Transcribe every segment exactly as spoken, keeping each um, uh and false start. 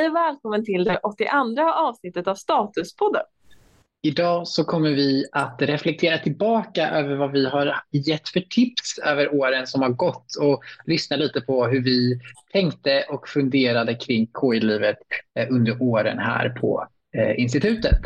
Hej och välkommen till det åttioandra avsnittet av Statuspodden. Idag så kommer vi att reflektera tillbaka över vad vi har gett för tips över åren som har gått och lyssna lite på hur vi tänkte och funderade kring K I-livet under åren här på institutet.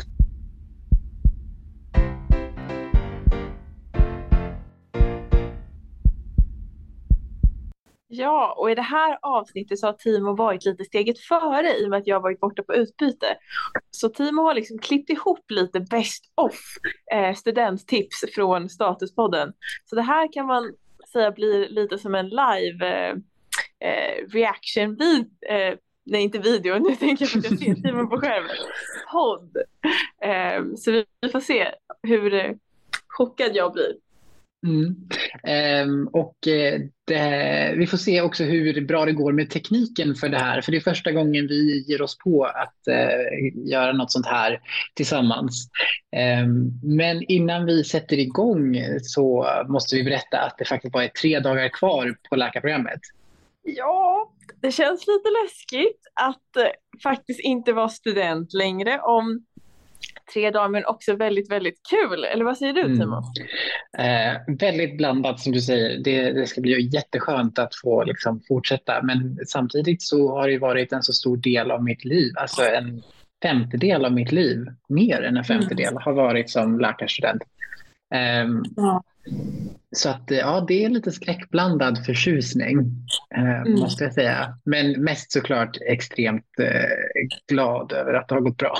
Ja, och i det här avsnittet så har Timo varit lite steget före i och med att jag har varit borta på utbyte. Så Timo har liksom klippt ihop lite best of eh, studenttips från Statuspodden. Så det här kan man säga blir lite som en live eh, eh, reaction vid, eh, nej inte video, nu tänker jag att jag ser Timo på skärmen. Podd. Eh, så vi, vi får se hur eh, chockad jag blir. Mm. Um, och det, vi får se också hur bra det går med tekniken för det här. För det är första gången vi ger oss på att uh, göra något sånt här tillsammans. Um, men innan vi sätter igång så måste vi berätta att det faktiskt bara är tre dagar kvar på läkarprogrammet. Ja, det känns lite läskigt att uh, faktiskt inte vara student längre om tre dagar, men också väldigt, väldigt kul. Eller vad säger du, Timo? Mm. Eh, väldigt blandat som du säger. Det, det ska bli jätteskönt att få liksom, fortsätta. Men samtidigt så har det varit en så stor del av mitt liv. Alltså en femtedel av mitt liv. Mer än en femtedel mm. har varit som läkarstudent. Eh, ja. Så att ja, det är lite skräckblandad förtjusning eh, mm. måste jag säga. Men mest såklart extremt eh, glad över att det har gått bra.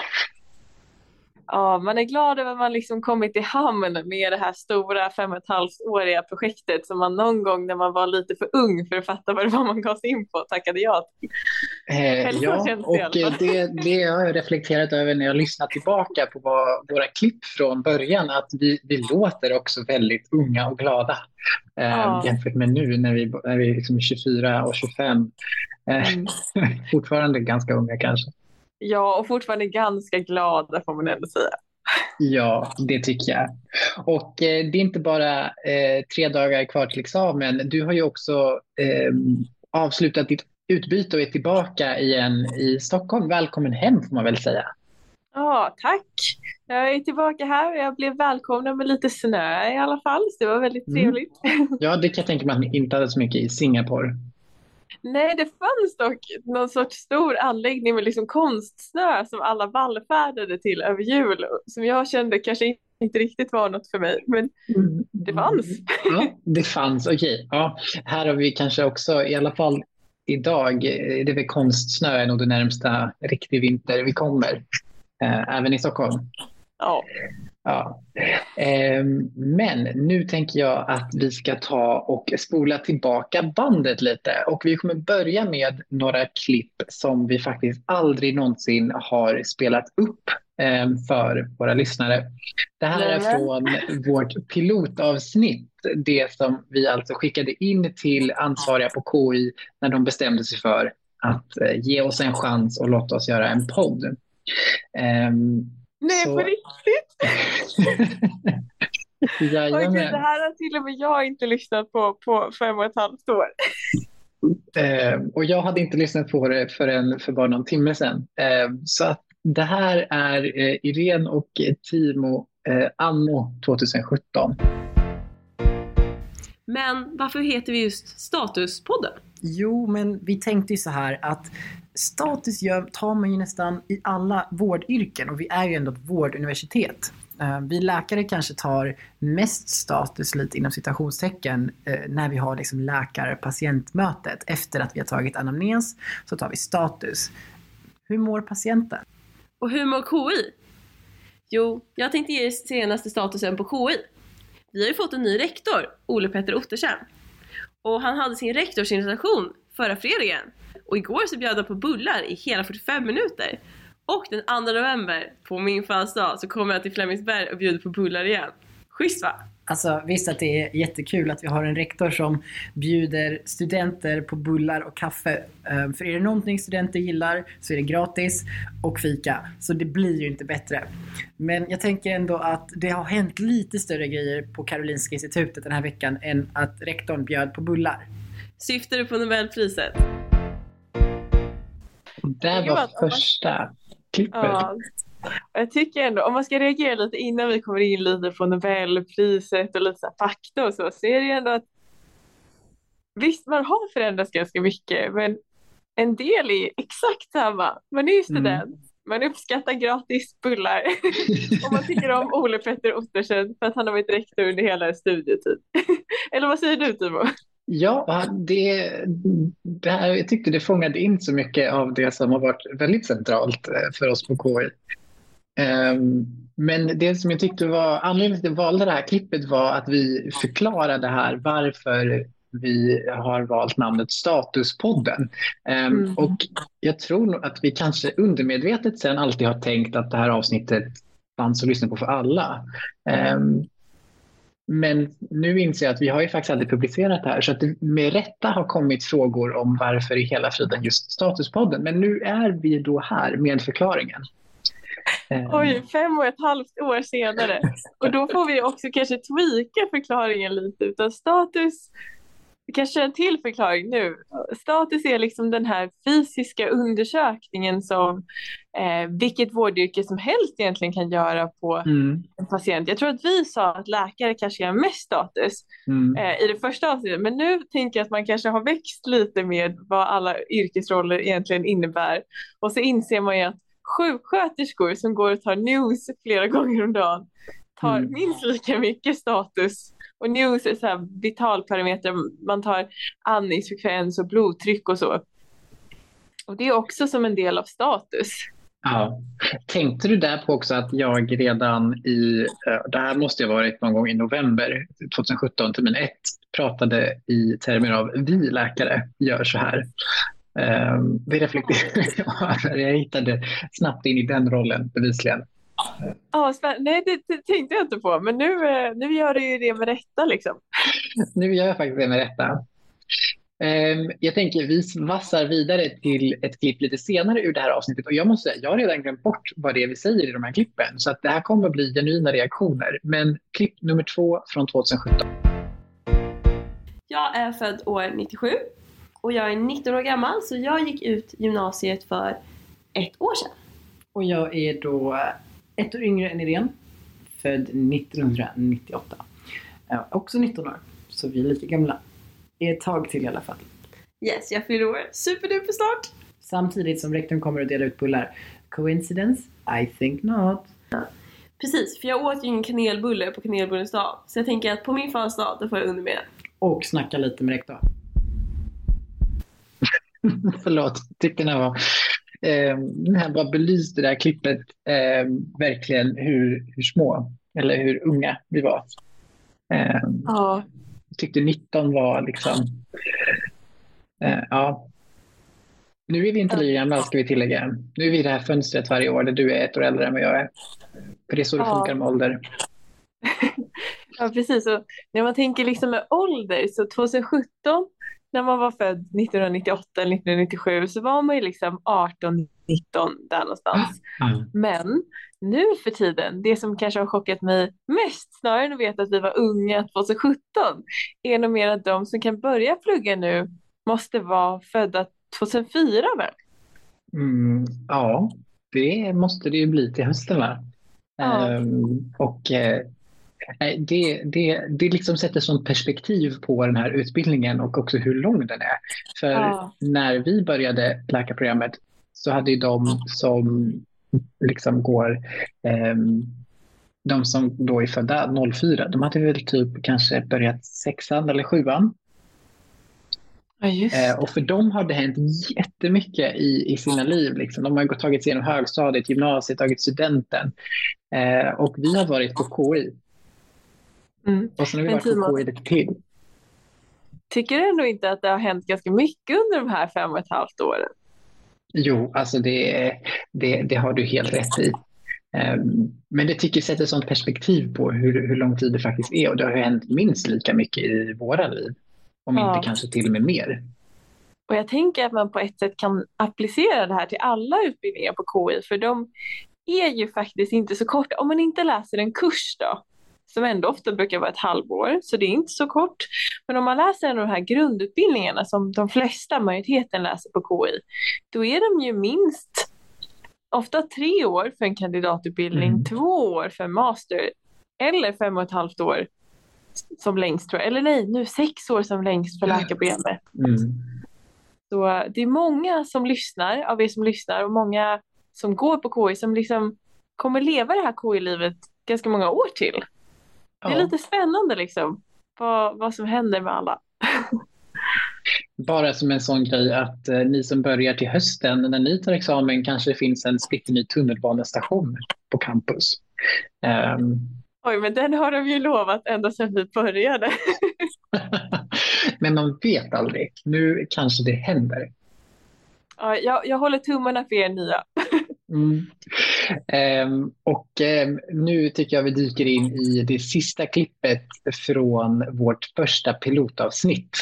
Ja, man är glad över att man liksom kommit i hamn med det här stora fem och ett halvt åriga projektet som man någon gång när man var lite för ung för att fatta vad det var man gav sig in på tackade jag till. Eh, ja, och det, det har jag reflekterat över när jag lyssnat tillbaka på vad, våra klipp från början, att vi, vi låter också väldigt unga och glada eh, ja. jämfört med nu när vi, när vi är liksom tjugofyra och tjugofem. Eh, mm. Fortfarande ganska unga kanske. Ja, och fortfarande ganska glada får man ändå säga. Ja, det tycker jag. Och eh, det är inte bara eh, tre dagar kvar till examen. Du har ju också eh, avslutat ditt utbyte och är tillbaka igen i Stockholm. Välkommen hem får man väl säga. Ja, tack. Jag är tillbaka här och jag blev välkomnad med lite snö i alla fall. Så det var väldigt trevligt. Mm. Ja, det kan jag tänka mig att ni inte hade så mycket i Singapore. Nej, det fanns dock någon sorts stor anläggning med liksom konstsnö som alla vallfärdade till över jul, som jag kände kanske inte riktigt var något för mig, men det fanns. Ja, det fanns, okej. Okay. Ja, här har vi kanske också, i alla fall idag, det är väl konstsnö är nog det närmsta riktig vinter vi kommer, äh, även i Stockholm. Ja. Ja. Eh, men nu tänker jag att vi ska ta och spola tillbaka bandet lite, och vi kommer börja med några klipp som vi faktiskt aldrig någonsin har spelat upp eh, för våra lyssnare. Det här är från vårt pilotavsnitt, det som vi alltså skickade in till ansvariga på K I när de bestämde sig för att eh, ge oss en chans och låta oss göra en podd. Eh, Nej, så... på riktigt? Okej, det här har till och med jag inte lyssnat på på fem och ett halvt år. Eh, och jag hade inte lyssnat på det förrän för bara någon timme sedan. Eh, så att det här är eh, Irene och Timo eh, anno tjugohundrasjutton. Men varför heter vi just Statuspodden? Jo, men vi tänkte ju så här att status gör, tar man ju nästan i alla vårdyrken, och vi är ju ändå ett vårduniversitet. Vi läkare kanske tar mest status lite inom citationstecken när vi har liksom läkare-patientmötet. Efter att vi har tagit anamnes så tar vi status. Hur mår patienten? Och hur mår K I? Jo, jag tänkte ge senaste statusen på K I. Vi har ju fått en ny rektor, Ole Petter Ottersen. Och han hade sin rektorsinvitation förra fredagen. Och igår så bjöd han på bullar i hela fyrtiofem minuter. Och den andra november på min födelsedag så kommer jag till Flemingsberg och bjuder på bullar igen. Schysst va? Alltså visst att det är jättekul att vi har en rektor som bjuder studenter på bullar och kaffe. För är det någonting studenter gillar så är det gratis och fika. Så det blir ju inte bättre. Men jag tänker ändå att det har hänt lite större grejer på Karolinska institutet den här veckan än att rektorn bjöd på bullar. Syftar du på Nobelpriset? där var första klippet. Ja. Jag tycker ändå, om man ska reagera lite innan vi kommer in lite på Nobelpriset och lite så här fakta och så, så är det ju ändå att visst, man har förändrats ganska mycket, men en del är exakt samma. Man är ju student, mm. man uppskattar gratis bullar och man tycker om Ole Petter Ottersen för att han har varit rektor under hela studietid. Eller vad säger du, Timo? Ja, det, det här, jag tyckte det fångade in så mycket av det som har varit väldigt centralt för oss på K I. Um, men det som jag tyckte var anledningen till att jag valde det här klippet var att vi förklarade här varför vi har valt namnet Statuspodden. Um, mm. Och jag tror nog att vi kanske undermedvetet sen alltid har tänkt att det här avsnittet fanns att lyssna på för alla. Um, Men nu inser jag att vi har ju faktiskt aldrig publicerat det här, så att det med rätta har kommit frågor om varför i hela friden just Statuspodden. Men nu är vi då här med förklaringen. Oj, fem och ett halvt år senare. Och då får vi också kanske tweaka förklaringen lite. Utan status, kanske en till förklaring nu. Status är liksom den här fysiska undersökningen som eh, vilket vårdyrke som helst egentligen kan göra på mm. en patient. Jag tror att vi sa att läkare kanske har mest status mm. eh, i det första avsnittet. Men nu tänker jag att man kanske har växt lite med vad alla yrkesroller egentligen innebär. Och så inser man ju att sjuksköterskor som går och tar news flera gånger om dagen tar mm. minst lika mycket status. Och news är så här vitalparametrar, man tar andningsfrekvens och blodtryck och så. Och det är också som en del av status. Ja. Tänkte du där på också att jag redan i, det här måste ha varit någon gång i november tjugohundrasjutton, termin ett, pratade i termer av vi läkare gör så här. Det reflekterar jag hittade snabbt in i den rollen bevisligen. Ja, nej det, det tänkte jag inte på, men nu, nu gör du ju det med rätta liksom. Nu gör jag faktiskt det med rätta. Jag tänker vi vassar vidare till ett klipp lite senare ur det här avsnittet, och jag måste säga, jag har redan glömt bort vad det är vi säger i de här klippen, så att det här kommer att bli genuina reaktioner. Men klipp nummer två från tjugohundrasjutton. Jag är född år nittiosju och jag är nitton år gammal, så jag gick ut gymnasiet för ett år sedan. Och jag är då ett år yngre än Irene, född nittonhundranittioåtta. Jag är också nitton år, så vi är lika gamla. Ett tag till i alla fall. Yes, jag fyller år superduper snart. Samtidigt som rektorn kommer att dela ut bullar. Coincidence? I think not. Ja. Precis, för jag åt ju ingen kanelbulle på kanelbullens dag. Så jag tänker att på min födelsedag, då får jag under med det. Och snacka lite med rektorn. Förlåt, tyckte det var... Eh, den här bara belyste det där klippet eh, verkligen hur, hur små eller hur unga vi var. Eh, ja. Jag tyckte nitton var liksom eh, ja. Nu är vi inte lika gamla, ska vi tillägga. Nu är vi i det här fönstret varje år där du är ett år äldre än vad jag är. För det är så det ja. funkar med ålder. Ja, precis. Och när man tänker liksom med ålder, så tjugohundrasjutton när man var född nittonhundranittioåtta eller nittonhundranittiosju, så var man ju liksom arton nitton där någonstans. Mm. Men nu för tiden, det som kanske har chockat mig mest, snarare än att veta att vi var unga tjugohundrasjutton, är nog mer att de som kan börja plugga nu måste vara födda tjugohundrafyra väl? Mm, ja, det måste det ju bli till hösten va? Ja. Um, och... Uh... Det, det, det liksom sätter sånt perspektiv på den här utbildningen och också hur lång den är. För ja. när vi började läkarprogrammet så hade ju de som liksom går, eh, de som då är födda noll fyra, de hade väl typ kanske börjat sexan eller sjuan. Ja, just det. Eh, och för dem har det hänt jättemycket i, i sina liv. Liksom. De har gått, tagit sig igenom högstadiet, gymnasiet, tagit studenten. Eh, och vi har varit på K I. Mm. Och sen har vi varit på K I lite till. Tycker du ändå inte att det har hänt ganska mycket under de här fem och ett halvt åren? Jo, alltså det, det, det har du helt rätt i. Um, men det tycker jag sätter sånt perspektiv på hur, hur lång tid det faktiskt är. Och det har hänt minst lika mycket i våra liv. Om ja. inte kanske till och med mer. Och jag tänker att man på ett sätt kan applicera det här till alla utbildningar på K I. För de är ju faktiskt inte så korta. Om man inte läser en kurs då, som ändå ofta brukar vara ett halvår, så det är inte så kort. Men om man läser en av de här grundutbildningarna som de flesta, majoriteten läser på K I, då är de ju minst ofta tre år för en kandidatutbildning, mm. två år för en master eller fem och ett halvt år som längst, tror jag. Eller nej, nu sex år som längst för läkarprogrammet. Mm. Så det är många som lyssnar, av er som lyssnar, och många som går på K I som liksom kommer leva det här K I-livet ganska många år till. Ja. Det är lite spännande liksom, vad, vad som händer med alla. Bara som en sån grej att eh, ni som börjar till hösten, när ni tar examen kanske det finns en splitterny tunnelbanestation på campus. Um... Oj, men den har de ju lovat ända sedan vi började. Men man vet aldrig. Nu kanske det händer. Ja, jag, jag håller tummarna för er nya. Mm. Um, och um, nu tycker jag vi dyker in i det sista klippet från vårt första pilotavsnitt.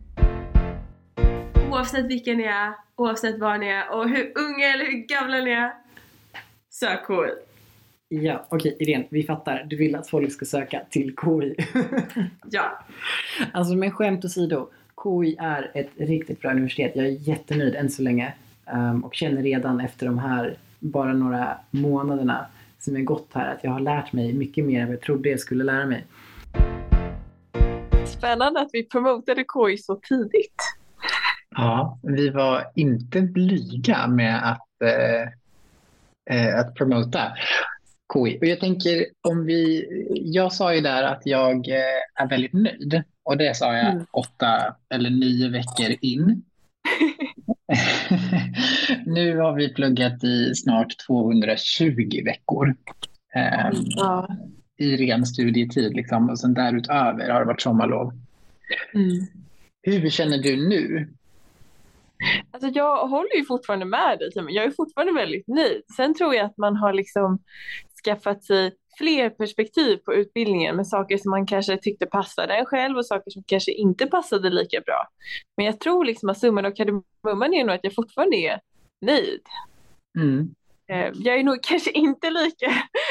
Oavsett vilken ni är, oavsett var ni är och hur unga eller hur gamla ni är, sök K I. Ja, okej, Irene, vi fattar. Du vill att folk ska söka till K I. Ja. Alltså, med skämt åsido, K I är ett riktigt bra universitet. Jag är jättenöjd än så länge. Um, och känner redan efter de här bara några månaderna som jag gått här att jag har lärt mig mycket mer än vad jag trodde jag skulle lära mig. Spännande att vi promotade K I så tidigt. Ja, vi var inte blyga med att, eh, att promota K I. Och jag tänker, om vi, jag sa ju där att jag är väldigt nöjd. Och det sa jag mm. åtta eller nio veckor in. Nu har vi pluggat i snart tvåhundratjugo veckor. Eh, ja. I ren studietid liksom. Och sen därutöver har det varit sommarlov. Mm. Hur känner du nu? Alltså jag håller ju fortfarande med dig. Jag är fortfarande väldigt nöjd. Sen tror jag att man har liksom skaffat sig fler perspektiv på utbildningen med saker som man kanske tyckte passade en själv och saker som kanske inte passade lika bra. Men jag tror liksom att summan och kardemumman är nog att jag fortfarande är nöjd. Mm. Jag är nog kanske inte lika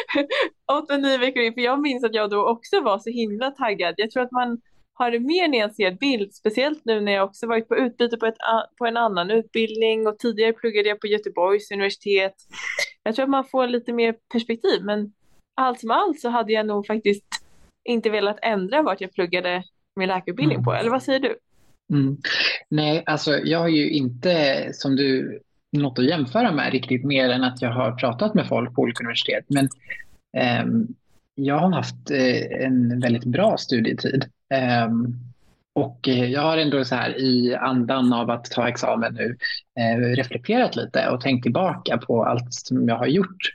åtta nio veckor in, för jag minns att jag då också var så himla taggad. Jag tror att man har en mer nyanserad bild, speciellt nu när jag också varit på utbyte på, ett, på en annan utbildning och tidigare pluggade jag på Göteborgs universitet. Jag tror att man får lite mer perspektiv, men allt som allt så hade jag nog faktiskt inte velat ändra vart jag pluggade min läkarutbildning mm. på. Eller vad säger du? Mm. Nej, alltså jag har ju inte, som du, något att jämföra med riktigt mer än att jag har pratat med folk på olika universitet. Men ehm, jag har haft eh, en väldigt bra studietid. Um, och eh, jag har ändå så här i andan av att ta examen nu eh, reflekterat lite och tänkt tillbaka på allt som jag har gjort.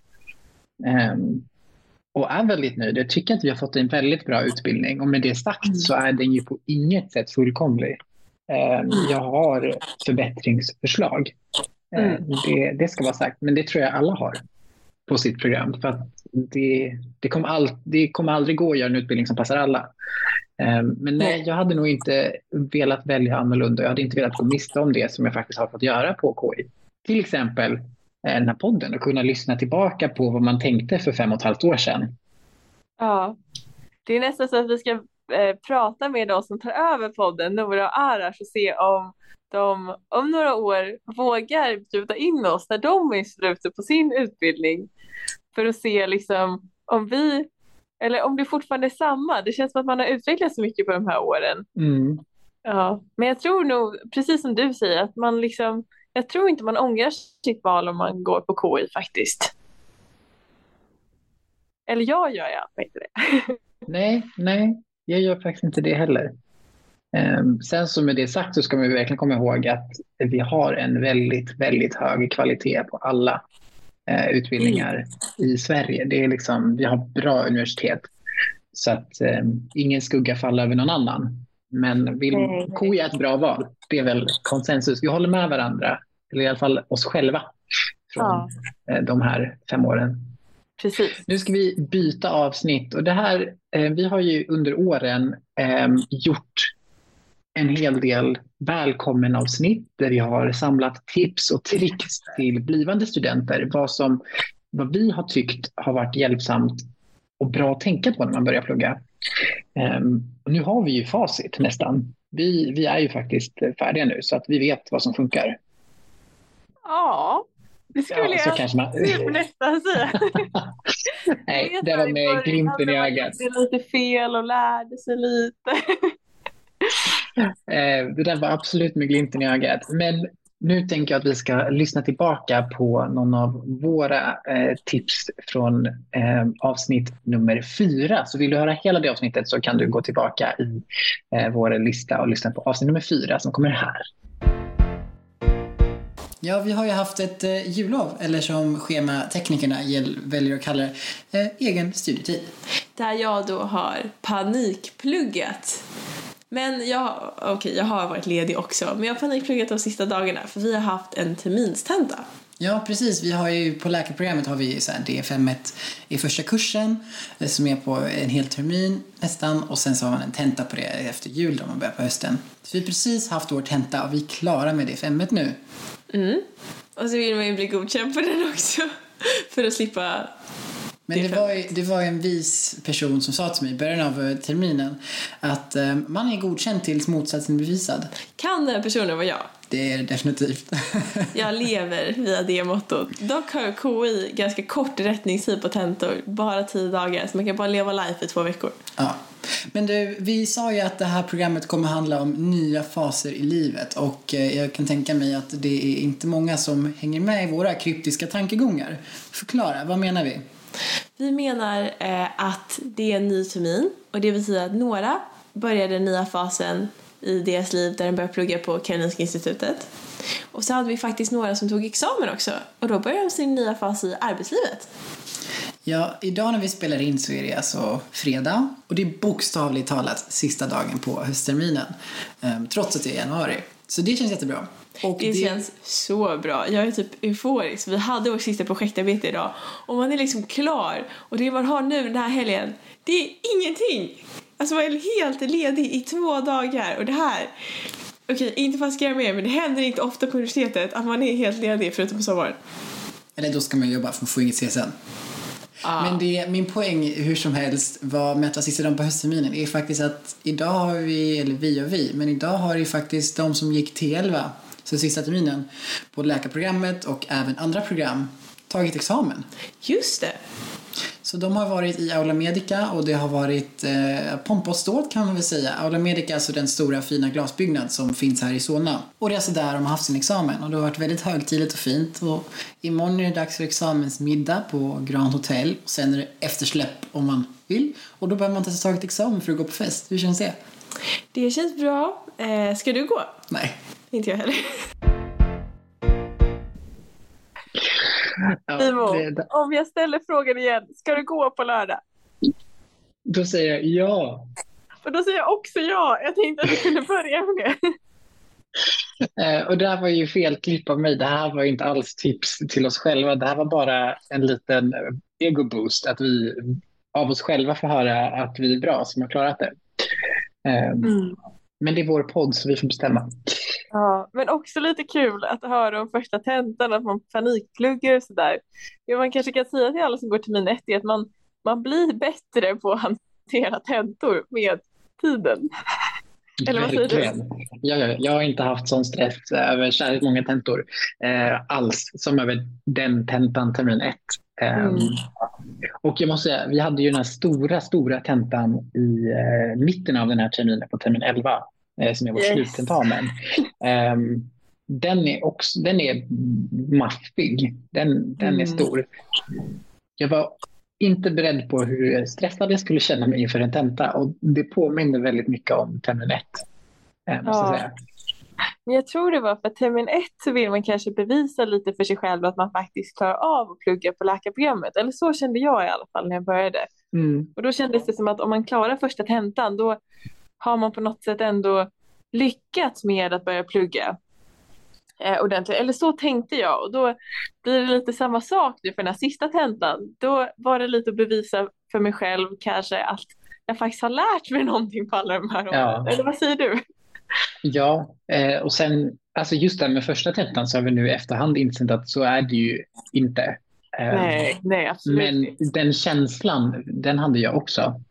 Um, och är väldigt nöjd. Jag tycker att vi har fått en väldigt bra utbildning, och med det sagt så är den ju på inget sätt fullkomlig. Um, jag har förbättringsförslag. Um, mm. det, det ska vara sagt, men det tror jag alla har på sitt program, för att det, det, kommer all, det kommer aldrig gå att göra en utbildning som passar alla. Men nej, jag hade nog inte velat välja annorlunda. Jag hade inte velat gå miste om det som jag faktiskt har fått göra på K I. Till exempel den här podden, och kunna lyssna tillbaka på vad man tänkte för fem och ett halvt år sedan. Ja, det är nästan så att vi ska eh, prata med de som tar över podden, Nora och Arash, och se om de om några år vågar bjuda in oss när de är i slutet på sin utbildning, för att se liksom om vi, eller om det fortfarande är samma. Det känns som att man har utvecklats så mycket på de här åren. Mm. Ja, men jag tror nog, precis som du säger, att man liksom, jag tror inte man ångrar sitt val om man går på K I faktiskt. Eller jag gör jag inte det. nej, nej, jag gör faktiskt inte det heller. Um, sen så med det sagt så ska man verkligen komma ihåg att vi har en väldigt, väldigt hög kvalitet på alla uh, utbildningar mm. i Sverige. Det är liksom, vi har bra universitet, så att um, ingen skugga faller över någon annan. Men vill, K I är ett bra val. Det är väl konsensus. Vi håller med varandra, eller i alla fall oss själva, från ja. uh, de här fem åren. Precis. Nu ska vi byta avsnitt, och det här, uh, vi har ju under åren um, gjort en hel del välkommen avsnitt där vi har samlat tips och tricks till blivande studenter. Vad, som, vad vi har tyckt har varit hjälpsamt och bra att tänka på när man börjar plugga. Um, och nu har vi ju facit nästan. Vi, vi är ju faktiskt färdiga nu så att vi vet vad som funkar. Ja, det skulle Ja, så jag kanske man... typ nästan säga. Nej, det var med glimten i ögat. Det är lite fel och lärde sig lite. Eh, det där var absolut med glimten i ögat. Men nu tänker jag att vi ska lyssna tillbaka på någon av våra eh, tips från eh, avsnitt nummer fyra. Så vill du höra hela det avsnittet så kan du gå tillbaka i eh, vår lista och lyssna på avsnitt nummer fyra som kommer här. Ja, vi har ju haft ett eh, jullov, eller som schemateknikerna väljer att kalla det, eh, egen studietid. Där jag då har panikpluggat. Men jag, okay, jag har varit ledig också, men jag har panikpluggat de sista dagarna för vi har haft en terminstenta. Ja, precis. Vi har ju på läkarprogrammet har vi så här D F M i första kursen som är på en hel termin nästan, och sen så har man en tenta på det efter jul då man börjar på hösten. Så vi har precis haft vår tenta och vi är klara med D F M nu. Mm. Och så vill man ju bli godkänd på den också för att slippa. Men det var, ju, det var en vis person som sa till mig i början av terminen att eh, man är godkänd tills motsatsen är bevisad. Kan den personen vara jag? Det är det definitivt. Jag lever via det mottot. Dock har K I ganska kort rättningstid på tentor. Bara tio dagar. Så man kan bara leva life i två veckor. Ja. Men du, vi sa ju att det här programmet kommer handla om nya faser i livet. Och eh, jag kan tänka mig att det är inte många som hänger med i våra kryptiska tankegångar. Förklara, vad menar vi? Vi menar eh, att det är en ny termin. Och det betyder att några börjar den nya fasen i deras liv där de börjar plugga på Karolinska institutet. Och så hade vi faktiskt några som tog examen också. Och då börjar de sin nya fas i arbetslivet. Ja, idag när vi spelar in så är det alltså fredag. Och det är bokstavligt talat sista dagen på höstterminen. Um, trots att det är januari. Så det känns jättebra. Och det, det känns så bra. Jag är typ euforisk. Vi hade vårt sista projektarbete idag. Och man är liksom klar. Och det man har nu den här helgen, det är ingenting. Alltså man är helt ledig i två dagar. Och det här, okej, inte för att skrämma mer, men det händer inte ofta på universitetet att man är helt ledig förutom på sommaren. Eller då ska man jobba för att få inget C S N. Ah. Men det, min poäng hur som helst var med att vara sista dagen på höstterminen är faktiskt att idag har vi, eller vi och vi, men idag har ju faktiskt de som gick T elva, så sista terminen, på läkarprogrammet och även andra program tagit examen. Just det. Så de har varit i Aula Medica och det har varit eh, pompa och ståt kan man väl säga. Aula Medica är alltså den stora fina glasbyggnad som finns här i Solna. Och det är alltså där de har haft sin examen och det har varit väldigt högtidligt och fint. Och imorgon är det dags för examensmiddag på Grand Hotel och sen är det eftersläpp om man vill. Och då behöver man inte ta tagit examen för att gå på fest. Hur känns det? Det känns bra. Eh, ska du gå? Nej. Inte jag heller. Ja, Timo, det... om jag ställer frågan igen, ska du gå på lördag? Då säger jag ja. För då säger jag också ja. Jag tänkte att vi kunde börja med det. Eh, och det här var ju fel klipp av mig. Det här var inte alls tips till oss själva. Det här var bara en liten ego-boost. Att vi av oss själva får höra att vi är bra som har klarat det. Eh, mm. Men det är vår podd så vi får bestämma. Ja, men också lite kul att höra om första tentan, att man panikpluggar och sådär. Det man kanske kan säga till alla som går termin ett är att man, man blir bättre på att hantera tentor med tiden. Eller vad säger du? Ja, ja, jag har inte haft sån stress över särskilt många tentor eh, alls som över den tentan termin ett. Eh, mm. Och jag måste säga, vi hade ju den här stora, stora tentan i eh, mitten av den här terminen på termin elva. Som är vår yes. sluttentamen. Um, den är också den är maffig. Den, den mm. är stor. Jag var inte beredd på hur stressad jag skulle känna mig inför en tenta. Och det påminner väldigt mycket om termin ett. Måste ja. säga. Men jag tror det var för att termin ett så vill man kanske bevisa lite för sig själv att man faktiskt klarar av att plugga på läkarprogrammet. Eller så kände jag i alla fall när jag började. Mm. Och då kändes det som att om man klarar första tentan då har man på något sätt ändå lyckats med att börja plugga eh, ordentligt. Eller så tänkte jag. Och då blir det lite samma sak nu för den här sista tentan. Då var det lite att bevisa för mig själv kanske att jag faktiskt har lärt mig någonting på alla de här åren. Ja. Eller vad säger du? Ja, eh, och sen alltså just det med första tentan så har vi nu i efterhand insett att så är det ju inte. Nej, nej, absolut Men inte. den känslan, den hade jag också.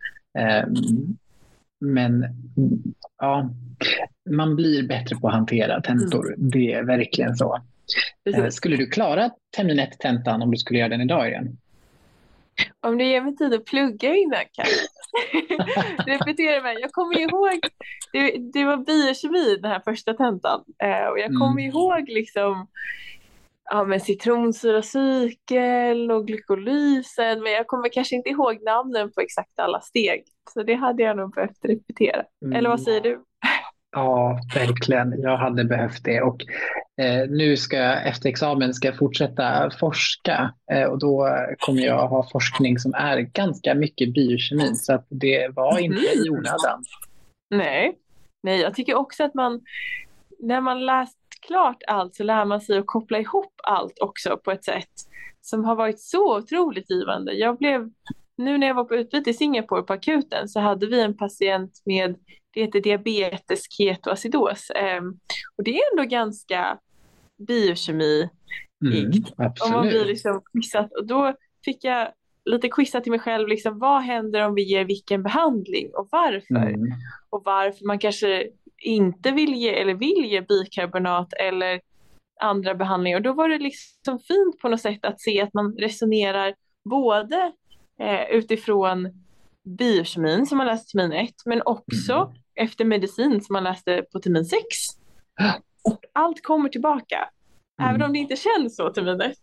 Men ja, man blir bättre på att hantera tentor. Det är verkligen så. Precis. Skulle du klara termin ett tentan om du skulle göra den idag igen? Om det ger mig tid att plugga innan kan jag repetera mig. Jag kommer ihåg, det, det var biokemi den här första tentan. Eh, och jag kommer Mm. ihåg liksom ja, men citronsyracykel och glykolysen. Men jag kommer kanske inte ihåg namnen på exakt alla steg. Så det hade jag nog behövt repetera. Mm. Eller vad säger du? Ja, verkligen. Jag hade behövt det. Och eh, nu ska jag efter examen ska jag fortsätta forska. Eh, och då kommer jag ha forskning som är ganska mycket biokemi. Så att det var inte i onödan. Nej. Nej, jag tycker också att man när man läst klart allt så lär man sig att koppla ihop allt också på ett sätt som har varit så otroligt givande. Jag blev, nu när jag var på utbyte i Singapore på akuten så hade vi en patient med, det heter diabetes ketoacidos. Um, och det är ändå ganska biokemi. Mm, om man blir liksom quizat. Och då fick jag lite quizat till mig själv, liksom, vad händer om vi ger vilken behandling och varför? Mm. Och varför man kanske inte vill ge eller vill ge bikarbonat eller andra behandlingar. Och då var det liksom fint på något sätt att se att man resonerar både eh, utifrån biokemin som man läste termin ett, men också mm. efter medicin som man läste på termin sex. Och allt kommer tillbaka. Mm. Även om det inte känns så termin ett.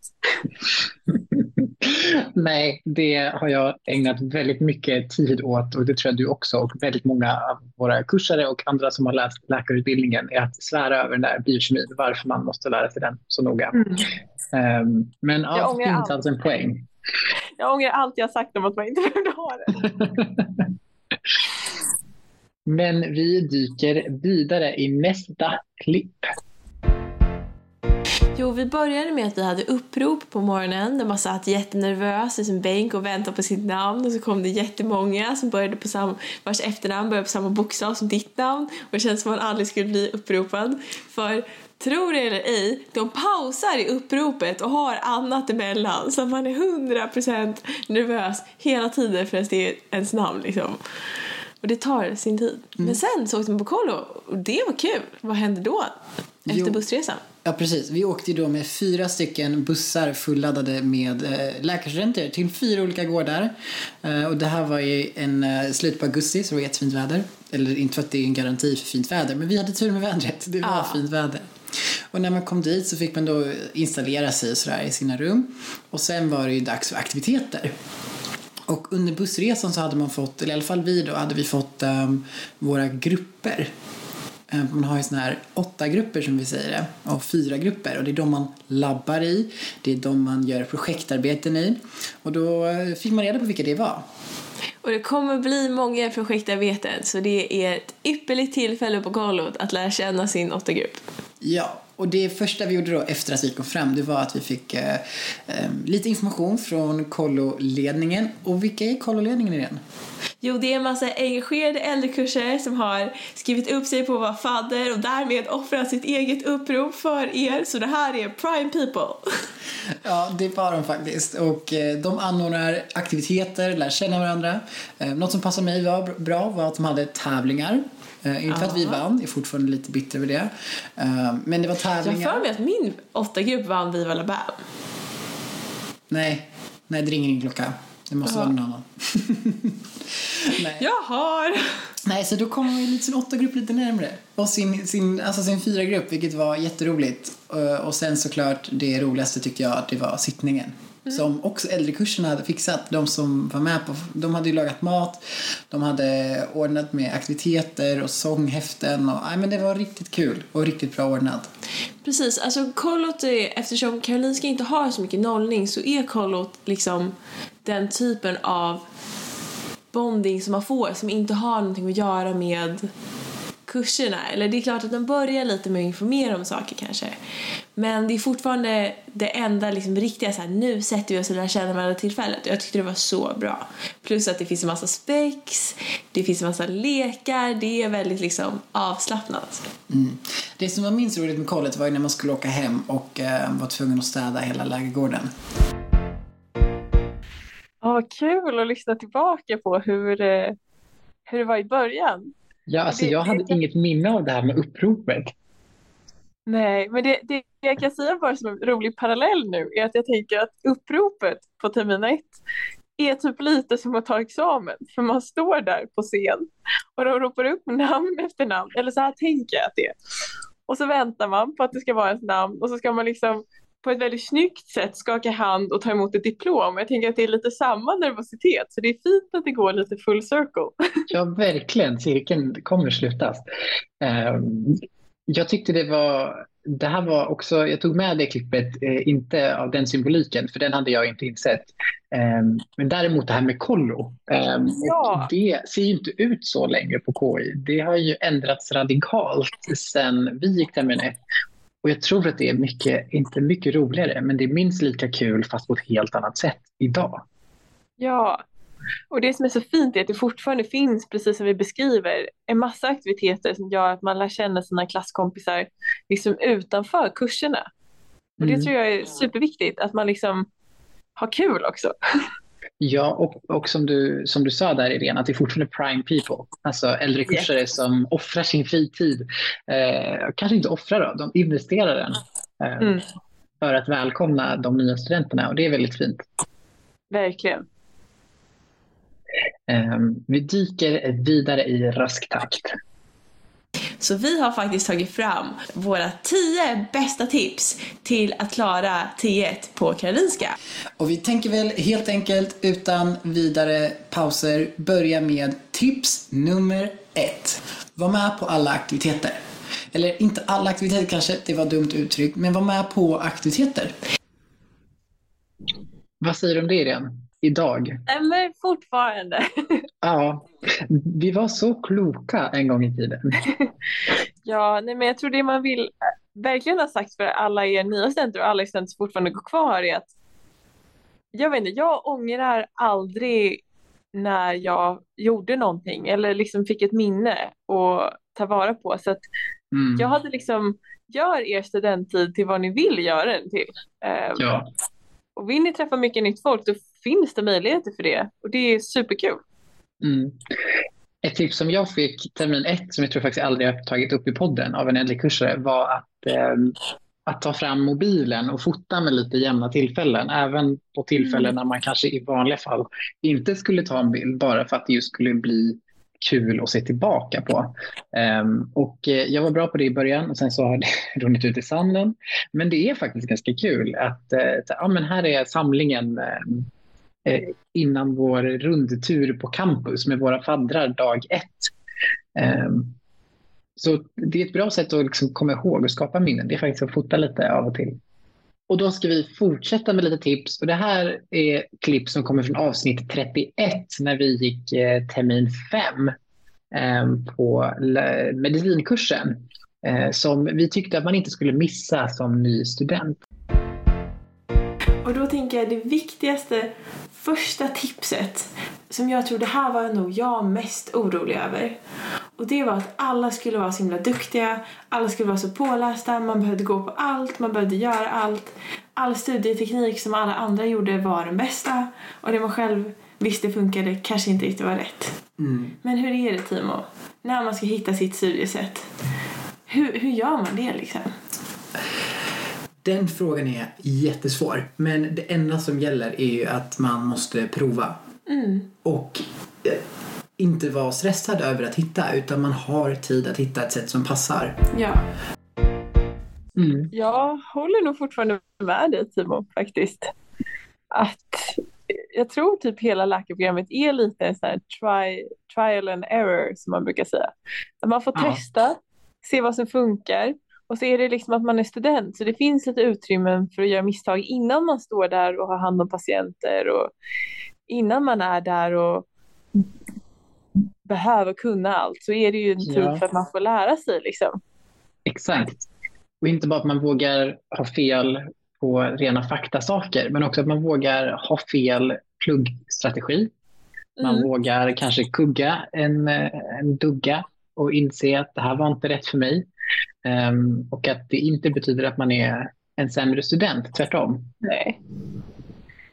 Nej, det har jag ägnat väldigt mycket tid åt och det tror jag du också och väldigt många av våra kursare och andra som har läst läkarutbildningen är att svära över den där biokemin, varför man måste lära sig den så noga. Mm. Um, men ja, det finns alltså en poäng. Jag ångrar allt jag sagt om att man inte behövde ha det. Men vi dyker vidare i nästa klipp. Jo, vi började med att vi hade upprop på morgonen där man satt jättenervös i sin bänk och väntade på sitt namn och så kom det jättemånga som började på samma, vars efternamn började på samma bokstav som ditt namn och det känns som att man aldrig skulle bli uppropad. För tror det eller ej, de pausar i uppropet och har annat emellan så att man är hundra procent nervös hela tiden för att det är ens namn liksom. Och det tar sin tid. Mm. Men sen så åkte man på kollo och det var kul. Vad hände då efter jo. bussresan? Ja, precis. Vi åkte ju då med fyra stycken bussar fulladdade med eh, läkarstudenter till fyra olika gårdar. Eh, och det här var ju en eh, slut på augusti så det var jättefint väder. Eller inte för att det är en garanti för fint väder, men vi hade tur med vädret. Det var ah. fint väder. Och när man kom dit så fick man då installera sig sådär i sina rum. Och sen var det ju dags för aktiviteter. Och under bussresan så hade man fått, eller i alla fall vi då, hade vi fått um, våra grupper. Um, man har ju såna här åtta grupper som vi säger det, och fyra grupper. Och det är de man labbar i, det är de man gör projektarbeten i. Och då fick man reda på vilka det var. Och det kommer bli många projektarbeten, så det är ett ypperligt tillfälle på kollot att lära känna sin åtta grupp. Ja. Och det första vi gjorde då efter att vi kom fram, det var att vi fick eh, eh, lite information från kolloledningen. Och vilka är kolloledningen igen? Jo, det är en massa engagerade äldrekursare som har skrivit upp sig på att vara fadder och därmed offrat sitt eget upprop för er. Så det här är prime people. Ja, det var de faktiskt. Och eh, de anordnar aktiviteter, lär känna varandra. Eh, något som passade mig var bra var att de hade tävlingar. Uh, inte för att vi vann, jag är fortfarande lite bitter över det. Uh, men det var tävlingar. Jag för mig att min åtta grupp vann Viva la Bam. Nej, nej, det ringer ingen klocka. Det måste Jaha. vara någon annan. Nej. Jag har. Nej, så då kom vi lite sin åtta grupp lite närmare. Och sin, sin, alltså sin fyra grupp, vilket var jätteroligt. Uh, och sen såklart det roligaste tyckte jag, det var sittningen. Mm. Som också äldrekurserna hade fixat. De som var med på, de hade ju lagat mat. De hade ordnat med aktiviteter och sånghäften. Och, nej, men det var riktigt kul och riktigt bra ordnat. Precis, alltså kollot är, eftersom Karolinska inte har så mycket nollning så är kollot liksom den typen av bonding som man får som inte har någonting att göra med kurserna. Eller det är klart att de börjar lite med att informera om saker kanske. Men det är fortfarande det enda liksom riktiga så här, nu sätter vi oss och lär känna varandra tillfället. Jag tyckte det var så bra. Plus att det finns en massa spex, det finns en massa lekar, det är väldigt liksom avslappnat. Mm. Det som var minst roligt med kollet var när man skulle åka hem och eh, var tvungen att städa hela lägergården. vad kul att lyssna tillbaka på hur, eh, hur det var i början. Ja, alltså Det, jag hade det, inget minne av det här med uppropet. nej, men det, det jag kan säga bara som en rolig parallell nu är att jag tänker att uppropet på termin ett är typ lite som att ta examen. För man står där på scen och de ropar upp namn efter namn. Eller så här tänker jag att det är. Och så väntar man på att det ska vara ett namn och så ska man liksom på ett väldigt snyggt sätt skaka hand och ta emot ett diplom. Jag tänker att det är lite samma nervositet, så det är fint att det går lite full circle. Ja, verkligen. Cirkeln kommer slutas. Um, jag tyckte det var, det här var också, jag tog med det klippet, eh, inte av den symboliken, för den hade jag inte insett. Um, men däremot det här med kollo. Um, Ja. och det ser ju inte ut så längre på K I. Det har ju ändrats radikalt sedan vi gick termin ett. Och jag tror att det är mycket, inte mycket roligare, men det är minst lika kul fast på ett helt annat sätt idag. Ja, och det som är så fint är att det fortfarande finns, precis som vi beskriver, en massa aktiviteter som gör att man lär känna sina klasskompisar liksom utanför kurserna. Och det Mm. tror jag är superviktigt, att man liksom har kul också. Ja, och, och som, du, som du sa där, Irene, att det är fortfarande prime people. Alltså äldre kursare Yes. som offrar sin fritid. Eh, kanske inte offrar då, de investerar den. Eh, Mm. För att välkomna de nya studenterna, och det är väldigt fint. Verkligen. Eh, vi dyker vidare i rask takt. Så vi har faktiskt tagit fram våra tio bästa tips till att klara T ett på Karolinska. Och vi tänker väl helt enkelt utan vidare pauser börja med tips nummer ett. Var med på alla aktiviteter. Eller inte alla aktiviteter kanske, det var dumt uttryck, men var med på aktiviteter. Vad säger du om det, Irene? Idag? Nej, men fortfarande. Ja, vi var så kloka en gång i tiden. Ja, nej, men jag tror det man vill verkligen ha sagt för alla er nya studenter och alla studenter som fortfarande går kvar är att jag vet inte, jag ångrar aldrig när jag gjorde någonting eller liksom fick ett minne att ta vara på. Så att Mm. jag hade liksom, gör er studenttid till vad ni vill göra den till. Um, Ja. Och vill ni träffa mycket nytt folk, då finns det möjligheter för det. Och det är superkul. Mm. Ett tips som jag fick termin ett, som jag tror faktiskt aldrig har tagit upp i podden av en äldre kursare, var att, eh, att ta fram mobilen och fota med lite jämna tillfällen. Även på tillfällen Mm. när man kanske i vanliga fall inte skulle ta en bild, bara för att det just skulle bli kul att se tillbaka på. Um, och eh, jag var bra på det i början och sen så har det runnit ut i sanden. Men det är faktiskt ganska kul att eh, ja, men här är samlingen eh, innan vår rundtur på campus med våra faddrar dag ett. Um, så det är ett bra sätt att liksom komma ihåg och skapa minnen. Det är faktiskt att fota lite av och till. Och då ska vi fortsätta med lite tips. Och det här är klipp som kommer från avsnitt trettioett när vi gick eh, termin fem eh, på le- medicinkursen. Eh, som vi tyckte att man inte skulle missa som ny student. Och då tänker jag det viktigaste första tipset som jag tror det här var nog jag mest orolig över. Och det var att alla skulle vara så himla duktiga, alla skulle vara så pålästa, man behövde gå på allt, man behövde göra allt. All studieteknik som alla andra gjorde var den bästa och det man själv visste funkade kanske inte riktigt var rätt. Mm. Men hur är det, Timo? När man ska hitta sitt studiesätt, hur, hur gör man det liksom? Den frågan är jättesvår. Men det enda som gäller är ju att man måste prova. Mm. Och eh, inte vara stressad över att hitta, utan man har tid att hitta ett sätt som passar. Ja. Mm. Jag håller nog fortfarande med dig, Timo, faktiskt. Att jag tror typ hela läkarprogrammet är lite en sån här try, trial and error som man brukar säga. Att man får Ja. testa, se vad som funkar. Och så är det liksom att man är student, så det finns ett utrymme för att göra misstag innan man står där och har hand om patienter och innan man är där och behöver kunna allt, så är det ju en tid Ja. för att man får lära sig liksom. Exakt. Och inte bara att man vågar ha fel på rena faktasaker, men också att man vågar ha fel pluggstrategi. Man Mm. vågar kanske kugga en, en dugga och inse att det här var inte rätt för mig. Um, och att det inte betyder att man är en sämre student, tvärtom. Nej.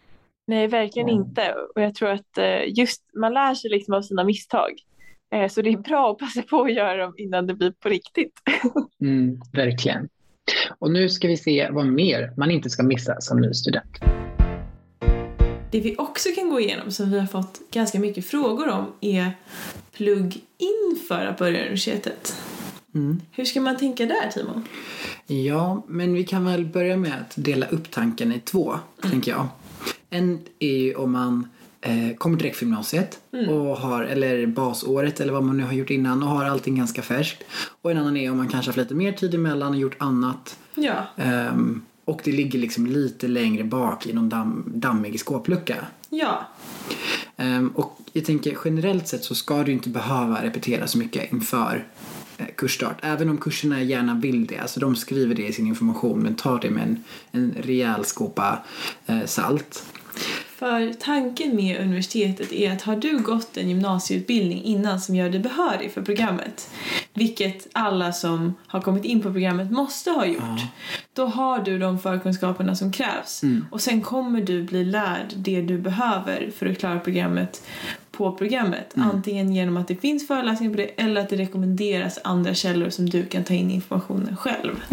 Nej, verkligen Mm. inte. Och jag tror att eh, just man lär sig liksom av sina misstag. Eh, Så det är bra att passa på att göra dem innan det blir på riktigt. Mm, verkligen. Och nu ska vi se vad mer man inte ska missa som ny student. Det vi också kan gå igenom som vi har fått ganska mycket frågor om är plugg inför att börja universitetet. Mm. Hur ska man tänka där, Timo? Ja, men vi kan väl börja med att dela upp tanken i två, mm. tänker jag. En är ju om man eh, kommer direkt från gymnasiet mm. och har, eller basåret eller vad man nu har gjort innan och har allting ganska färskt. Och en annan är om man kanske har haft lite mer tid emellan och gjort annat. Ja. Um, och det ligger liksom lite längre bak i någon damm, dammig skåplucka. Ja. Um, och jag tänker generellt sett så ska du inte behöva repetera så mycket inför eh, kursstart. Även om kurserna gärna vill det. Alltså de skriver det i sin information, men ta det med en, en rejäl skopa eh, salt. För tanken med universitetet är att har du gått en gymnasieutbildning innan som gör dig behörig för programmet, vilket alla som har kommit in på programmet måste ha gjort, ja. Då har du de förkunskaperna som krävs. Mm. Och sen kommer du bli lärd det du behöver för att klara programmet på programmet. Mm. Antingen genom att det finns föreläsningar på det eller att det rekommenderas andra källor som du kan ta in informationen själv.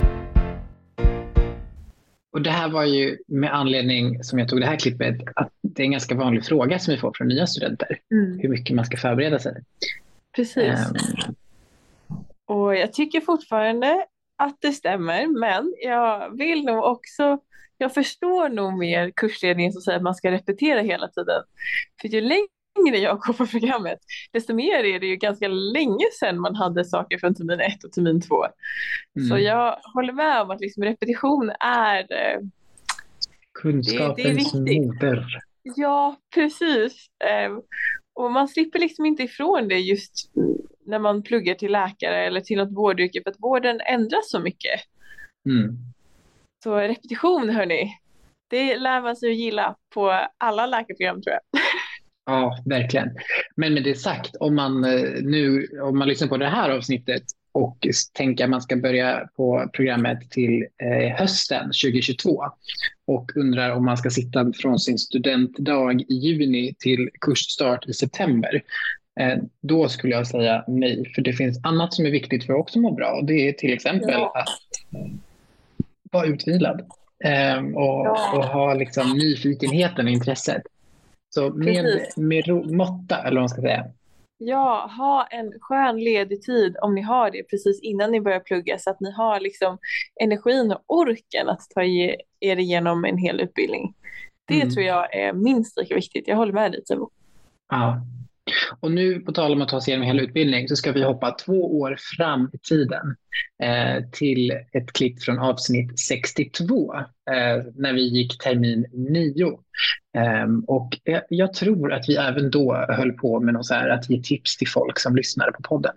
Och det här var ju med anledning som jag tog det här klippet att det är en ganska vanlig fråga som vi får från nya studenter. Mm. Hur mycket man ska förbereda sig. Precis. Um. Och jag tycker fortfarande att det stämmer, men jag vill nog också, jag förstår nog mer kursledningen som säger att man ska repetera hela tiden. För ju längre jag går på programmet, desto mer är det ju ganska länge sedan man hade saker från termin ett och termin två. Mm. Så jag håller med om att liksom repetition är kunskapens moder. Ja, precis. Och man slipper liksom inte ifrån det just när man pluggar till läkare eller till något vårdyrke, för att vården ändras så mycket. Mm. Så repetition, hörni, det lär man sig att gilla på alla läkarprogram, tror jag. Ja, verkligen. Men med det sagt, om man nu om man lyssnar på det här avsnittet och tänker att man ska börja på programmet till eh, hösten tjugohundratjugotvå och undrar om man ska sitta från sin studentdag i juni till kursstart i september, eh, då skulle jag säga nej. För det finns annat som är viktigt för att också må bra. Och det är till exempel ja. att eh, vara utvilad eh, och, ja. och ha liksom nyfikenheten och intresset. Så med, med ro, måtta, eller vad man ska säga. Ja, ha en skön ledig tid om ni har det precis innan ni börjar plugga, så att ni har liksom energin och orken att ta er igenom en hel utbildning. Det mm. tror jag är minst lika viktigt. Jag håller med dig, Timo. Ja. Och nu på tal om att ta sig igenom hela utbildning så ska vi hoppa två år fram i tiden eh, till ett klipp från avsnitt sextiotvå eh, när vi gick termin nio. Eh, och jag, jag tror att vi även då höll på med något så här, att ge tips till folk som lyssnade på podden.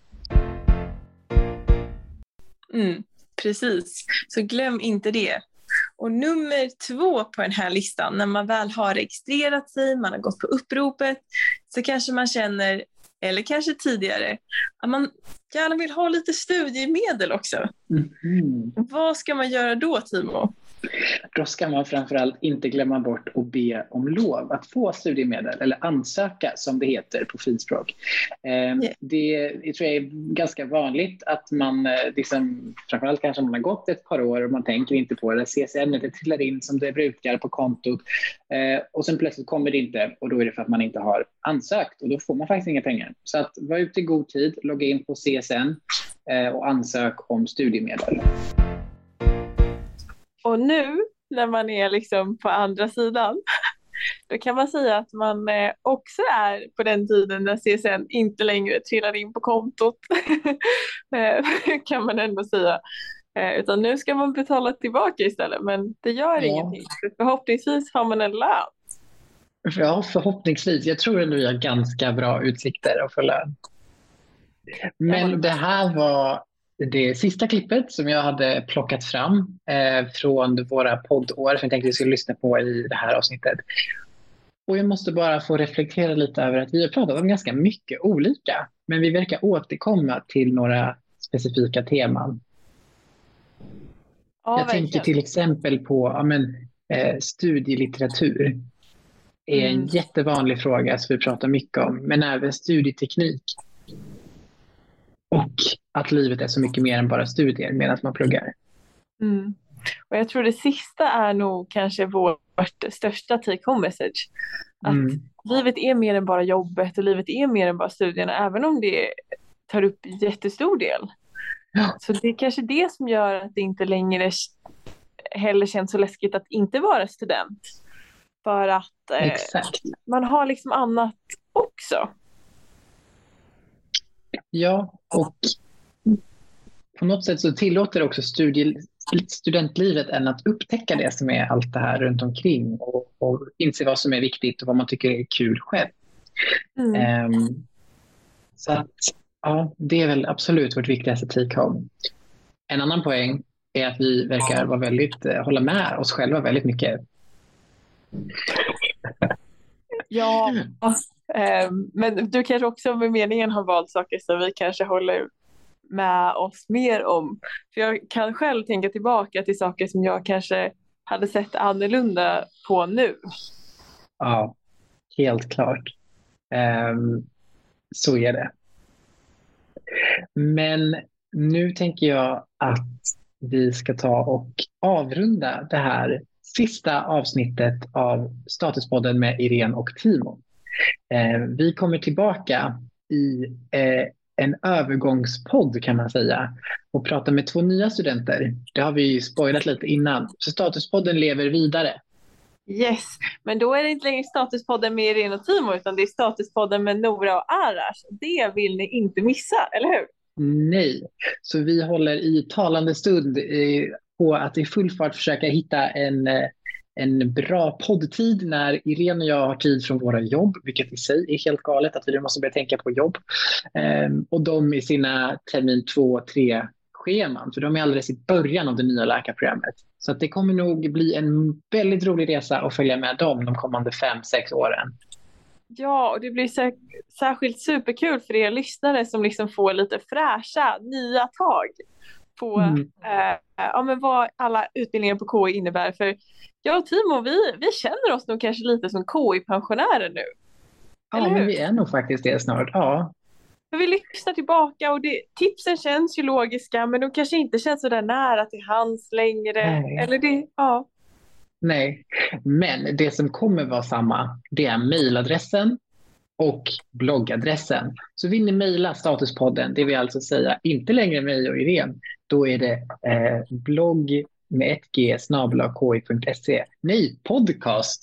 Mm, precis, så glöm inte det. Och nummer två på den här listan, när man väl har registrerat sig, man har gått på uppropet, så kanske man känner, eller kanske tidigare, att man gärna vill ha lite studiemedel också. Mm. Vad ska man göra då, Timo? Då ska man framförallt inte glömma bort att be om lov att få studiemedel, eller ansöka som det heter på finspråk. Eh, yeah. Det jag tror jag är ganska vanligt att man, liksom, framförallt kanske man har gått ett par år och man tänker inte på det. C S N det trillar in som det brukar på kontot eh, och sen plötsligt kommer det inte, och då är det för att man inte har ansökt, och då får man faktiskt inga pengar. Så att var ute i god tid, logga in på C S N eh, och ansök om studiemedel. Och nu när man är liksom på andra sidan, då kan man säga att man också är på den tiden när C S N inte längre trillar in på kontot. Kan man ändå säga. Utan nu ska man betala tillbaka istället, men det gör ja. ingenting. Förhoppningsvis har man en lön. Ja, förhoppningsvis. Jag tror ändå vi har ganska bra utsikter att få lön. Men det här var det sista klippet som jag hade plockat fram eh, från våra poddår som jag tänkte vi skulle lyssna på i det här avsnittet. Och jag måste bara få reflektera lite över att vi har pratat om ganska mycket olika, men vi verkar återkomma till några specifika teman. Ja, jag verkligen. tänker till exempel på ja, men, eh, studielitteratur. är en Mm. jättevanlig fråga som vi pratar mycket om, men även studieteknik. Och att livet är så mycket mer än bara studier medan man pluggar. Mm. Och jag tror det sista är nog kanske vårt största take-home message. Att Mm. livet är mer än bara jobbet och livet är mer än bara studierna, även om det tar upp en jättestor del. Ja. Så det är kanske det som gör att det inte längre heller känns så läskigt att inte vara student. För att eh, Exakt. man har liksom annat också. Ja, och på något sätt så tillåter också studie, studentlivet en att upptäcka det som är allt det här runt omkring och, och inse vad som är viktigt och vad man tycker är kul själv. Mm. Um, så att, ja, det är väl absolut vårt viktigaste take-home. En annan poäng är att vi verkar vara väldigt, eh, hålla med oss själva väldigt mycket. Ja, eh, men du kanske också med meningen har valt saker som vi kanske håller med oss mer om. För jag kan själv tänka tillbaka till saker som jag kanske hade sett annorlunda på nu. Ja, helt klart. Um, så är det. Men nu tänker jag att vi ska ta och avrunda det här sista avsnittet av Statuspodden med Irene och Timo. Eh, vi kommer tillbaka i eh, en övergångspodd kan man säga och prata med två nya studenter. Det har vi ju spoilat lite innan. Så Statuspodden lever vidare. Yes, men då är det inte längre Statuspodden med Irene och Timo utan det är Statuspodden med Nora och Arash. Det vill ni inte missa, eller hur? Nej, så vi håller i talande stund eh, på att i full fart försöka hitta en, eh, en bra poddtid när Irene och jag har tid från våra jobb, vilket i sig är helt galet att vi måste börja tänka på jobb. Eh, och de i sina termin två, tre scheman, för de är alldeles i början av det nya läkarprogrammet. Så att det kommer nog bli en väldigt rolig resa att följa med dem de kommande fem, sex åren. Ja, och det blir sär- särskilt superkul för er lyssnare som liksom får lite fräscha, nya tag på Mm. eh, ja, men vad alla utbildningar på K I innebär. För jag och Timo, vi, vi känner oss nog kanske lite som K I-pensionärer nu. Ja, Eller men hur? vi är nog faktiskt det snart. Ja. För vi lyssnar tillbaka och det, tipsen känns ju logiska men de kanske inte känns så där nära till hands längre. Nej. Eller det, ja. Nej, men det som kommer vara samma, det är mejladressen och bloggadressen. Så vill ni mejla Statuspodden, det vill alltså säga inte längre mig och Irene, då är det eh, blogg med ett g snabel-a k i punkt se. Nej, podcast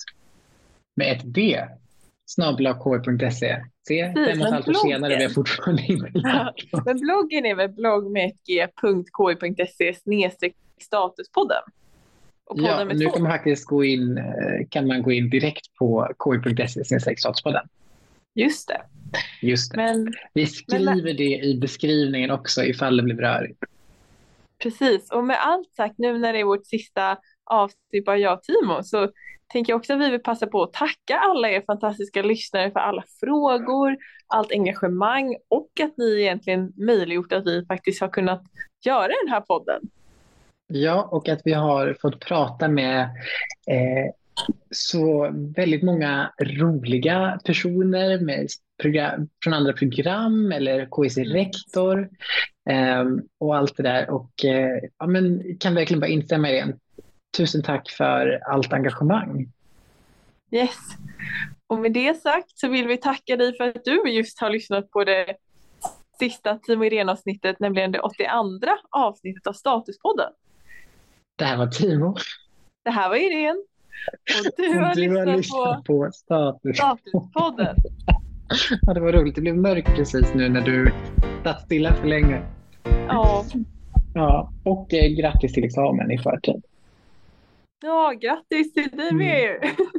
med ett d snabel-a k i punkt se. Se, Precis, fem och ett men halvt år senare bloggen. vi har fortfarande inte lärt oss. Men bloggen är väl blogg med ett g punkt k i punkt se snedstreck statuspodden. Och podden Ja, med nu två. kan man faktiskt gå in, eh, kan man gå in direkt på k i punkt se snedstreck statuspodden. Just det. Just det. Men Vi skriver det i beskrivningen också ifall det blir rörigt. precis, och med allt sagt nu när det är vårt sista avsnitt bara jag och Timo så tänker jag också att vi vill passa på att tacka alla er fantastiska lyssnare för alla frågor, allt engagemang och att ni egentligen möjliggjort att vi faktiskt har kunnat göra den här podden. Ja, och att vi har fått prata med eh, så väldigt många roliga personer med program, från andra program eller K I C-rektor eh, och allt det där. Och eh, ja, men kan verkligen bara instämma i det. Tusen tack för allt engagemang. Yes. Och med det sagt så vill vi tacka dig för att du just har lyssnat på det sista Timo Irene-avsnittet, nämligen det åttioandra avsnittet av Statuspodden. Det här var Timo. Det här var Irene. Och du har, Och du har lyssnat, lyssnat på på Status. Statuspodden. Ja, det var roligt. Det blev mörkt precis nu när du satt stilla för länge. Ja. Ja, och eh, grattis till examen i förtid. Ja, grattis till dig med.